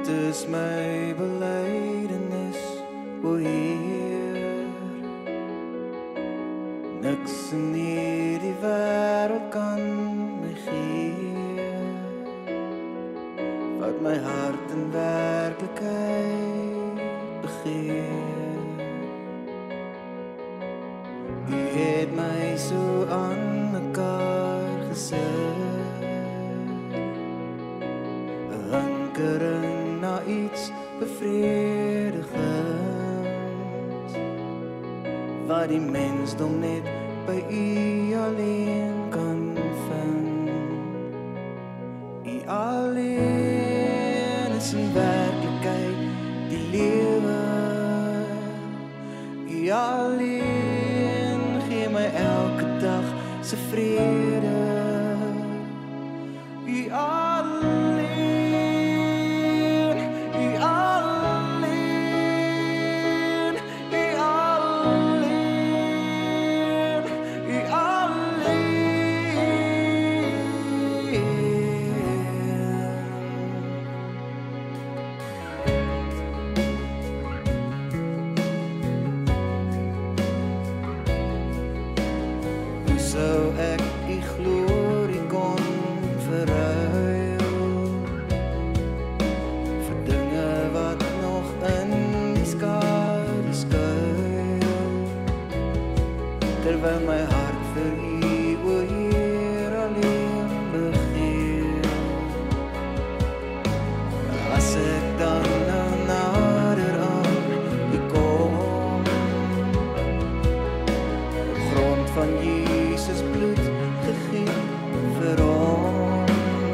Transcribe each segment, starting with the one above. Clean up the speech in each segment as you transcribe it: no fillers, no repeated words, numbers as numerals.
is my belydenis, o Heer. Niks in hierdie wêreld kan my gee wat my hart in werklikheid begeer. U het my so aan mekaar gesit, 'n hankering na iets bevredigends, wat die mensdom net by U alleen kan vind. U alleen is in werklikheid die lewe. U alleen gee my elke dag se vrede. U alleen, U alleen, U alleen, U alleen. Hoe sou ek U glorie kon verruil vir dinge wat nog in die skadu skuil, terwyl my hart vir U, o Heer, alleen begeer. As ek dan nou nader aan U kom, grond van Jesus bloed gegee vir ons,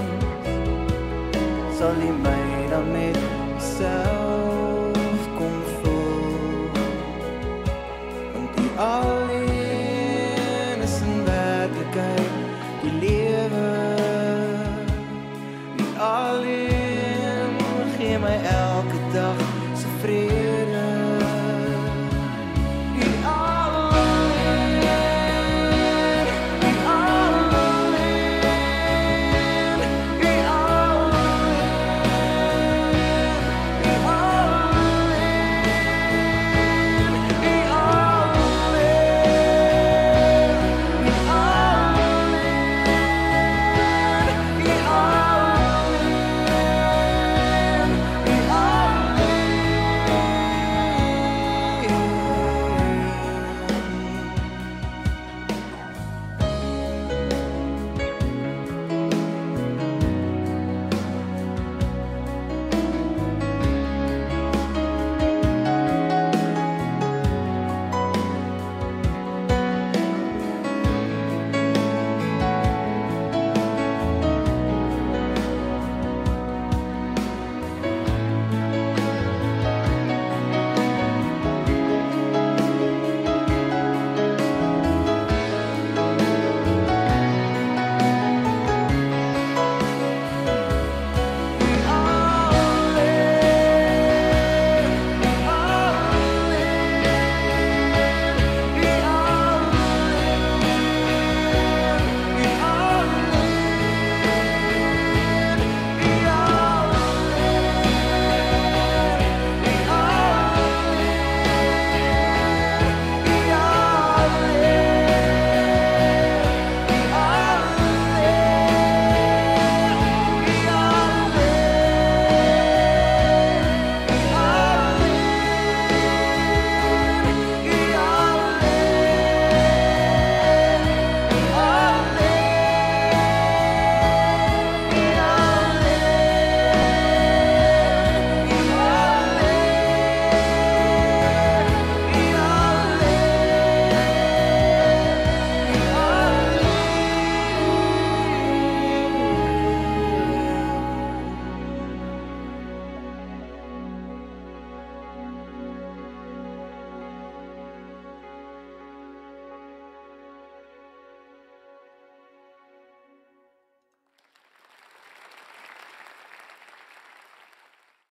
sal U my dan met Uself kom vul, want U alleen is in werklikheid die lewe. U alleen gee my elke dag se vrede.